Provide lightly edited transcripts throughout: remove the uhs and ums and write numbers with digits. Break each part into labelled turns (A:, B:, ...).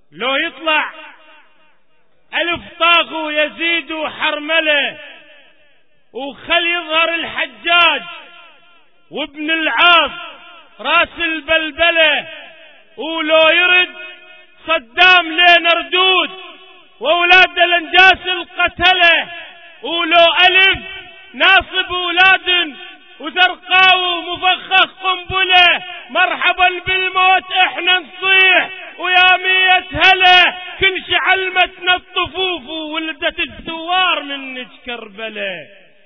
A: لو يطلع ألف طاغ ويزيد حرملة وخل يظهر الحجاج وابن العاص راس البلبلة، ولو يرد صدام لين ردود وأولاد الانجاس القتلة، ولو ألف ناصب أولاد وزرقاء ومفخخ قنبلة، مرحبا بالموت احنا نصيح ويا مية هلا كل علمتنا الطفوف وولدت الثوار منك كربلة.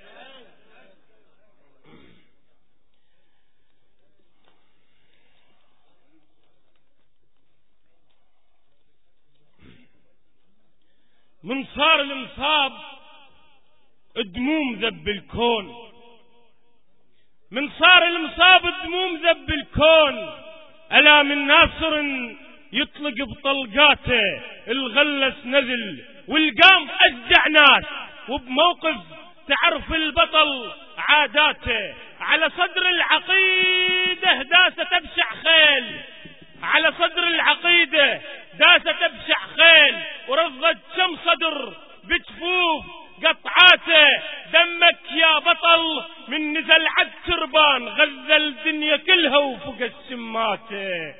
A: من صار المصاب دموم ذب الكون، من صار المصاب دموم ذب الكون، ألا من ناصر يطلق بطلقاته الغلس نزل والقام أشجع ناس، وبموقف تعرف البطل عاداته، على صدر العقيدة داسة تبشع خيل، على صدر العقيدة داسة تبشع خيل، ورفضت شم صدر بجفوف قطعاته، دمك يا بطل من نزل عالتربان غزى الدنيا كلها وفق السماته.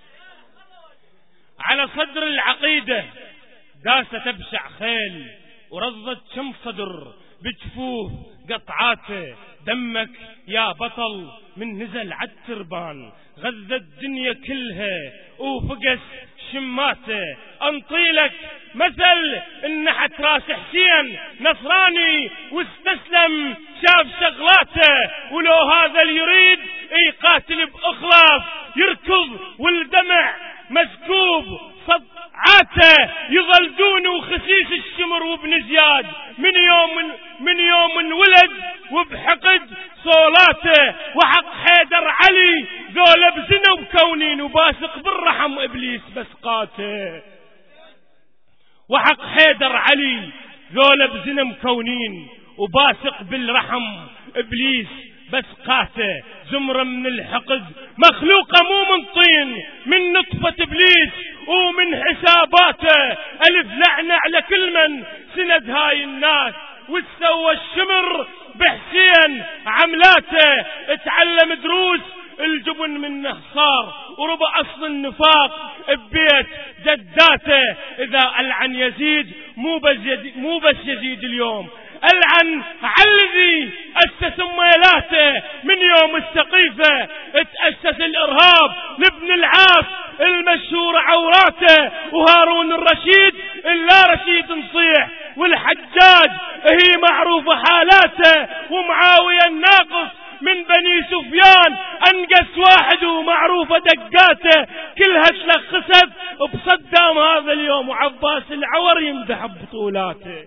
A: على صدر العقيدة داسة تبشع خيل، ورضت شم صدر بجفوف قطعاته، دمك يا بطل من نزل عالتربان غزى الدنيا كلها وفقس شماته. انطيلك مثل النحت راس حسين نصراني واستسلم شاف شغلاته، ولو هذا اللي يريد يقاتل باخلاص يركض والدمع مسكوب صدعاته، يظل دونه وخسيس الشمر وابن زياد من يوم انولد وبحقد صولاته، وحق حيدر علي ذولا بزنا وكونين وباسق بالرحم ابليس بسقاته، وحق حيدر علي ذولا بزنا مكونين وباسق بالرحم ابليس بسقاته. زمرة من الحقد مخلوقة مو من طين، من نطفة ابليس ومن حساباته، الف لعنة على كل من سند هاي الناس وتسوى الشمر بحسين عملاته، اتعلم دروس الجبن منه صار وربع اصل النفاق ببيت جداته. اذا العن يزيد مو بس يزيد اليوم، العن علذي اسس ميلاته، من يوم السقيفة اتأسس الارهاب لابن العاص المشهور عوراته، وهارون الرشيد الا رشيد نصيح، والحجاج هي معروفة حالاته، ومعاوية الناقص من بني سفيان انقص واحد ومعروفة دقاته، كلها تلخصت بصدام هذا اليوم، وعباس العور يمدح ببطولاته.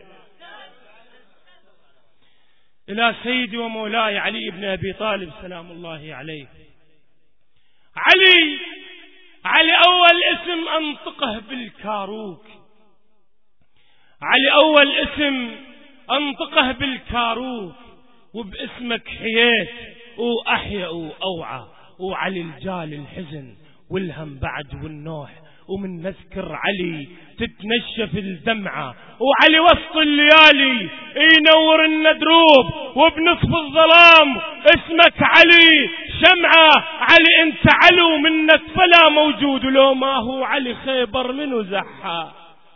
A: إلى سيدي ومولاي علي بن أبي طالب سلام الله عليه. علي أول اسم أنطقه بالكاروك، علي أول اسم أنطقه بالكاروك، وباسمك حييت وأحيا وأوعى، وعلي الجال الحزن والهم بعد والنوح، ومن نذكر علي تتنشف الدمعة، وعلي وسط الليالي ينور الندروب، وبنصف الظلام اسمك علي شمعة. علي انت علو منك فلا موجود، ولو ما هو علي خيبر منو زحى.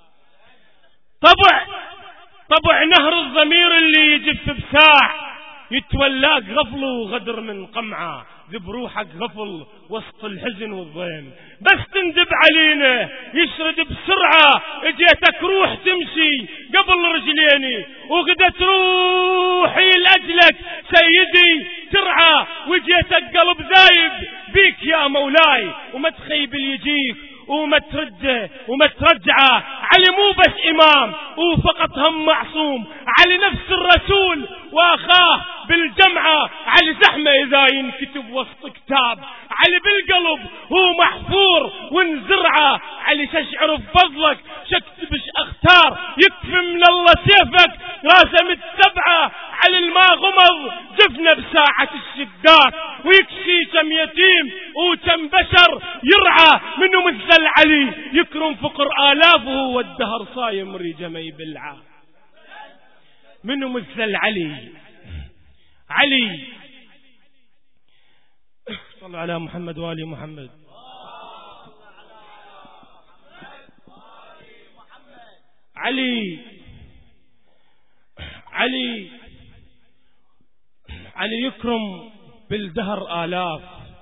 A: طبع نهر الضمير اللي يجف بساع، يتولاك غفل وغدر من قمعة، ذب روحك غفل وسط الحزن والضيم، بس تندب علينا يشرد بسرعة، اجيتك روح تمشي قبل رجليني، وقدت روحي لأجلك سيدي ترعى، وجيتك قلب ذايب بيك يا مولاي، وما تخيب اللي يجيك وما ترجعه. علي مو بس إمام وفقط هم معصوم، علي نفس الرسول واخاه بالجمعة. علي زحمة اذا ينكتب وسط كتاب، علي بالقلب هو محفور ونزرعه. علي ششعر بفضلك شكتبش اختار، يكفي من الله سيفك راسم السبعة. علي الماء غمض جفنا بساعة الشدات، ويكشي كم يتيم وكم بشر يرعى. منه مثل علي يكرم فقر آلافه والدهر صايم ريجه ما يبلعه. منه مثل علي. علي صلوا على محمد وآل محمد. علي علي علي يكرم بالدهر آلاف.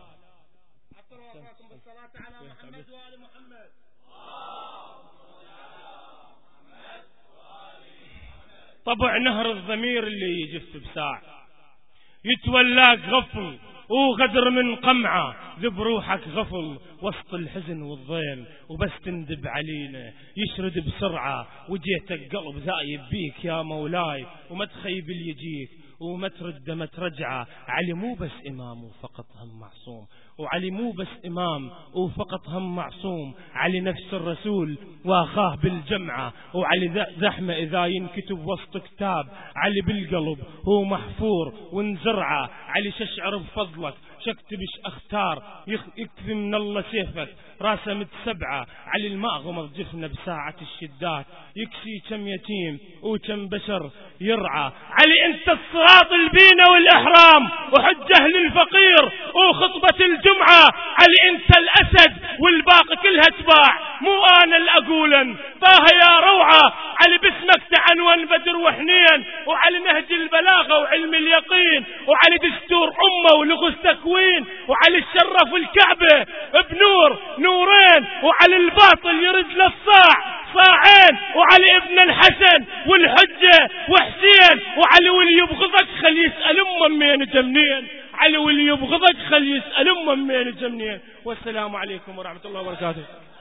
A: طبع نهر الضمير اللي يجف بساع، يتولاك غفل وغدر من قمعة. ذب روحك غفل وسط الحزن والضيم، وبس تندب علينا يشرد بسرعة. وجيتك قلب زايب بيك يا مولاي، وما تخيب اللي يجيك وما ترد ما ترجعه. علي مو بس إمام وفقط هم معصوم، وعلي مو بس إمام وفقط هم معصوم. علي نفس الرسول واخاه بالجمعة، وعلي زحمة إذا ينكتب وسط كتاب. علي بالقلب هو محفور ونزرعه. علي ششعر بفضلك شكتبش اختار، يكفي من الله سيفك راسه متسبعة. علي الماء غمض جفنا بساعة الشدات، يكشي كم يتيم وكم بشر يرعى. علي انت الصراط البينة والإحرام، وحجه للفقير وخطبة الجمعة. علي انت الأسد والباقي كلها تباع، مو انا الأقولا طه يا روعة. علي باسمك تعنون بدر وحنين، وعلي نهج البلاغة وعلم اليقين، وعلي دستور أمة ولغز تكوين، وعلي الشرف الكعبة بنور نورين، وعلي الباطل يرد للصاع صاعين، وعلي ابن الحسن والحجة وحسين. وعلي واللي يبغضك خلي يسأل من جمنين، علي واللي يبغضك خلي يسأل من جمنين. والسلام عليكم ورحمة الله وبركاته.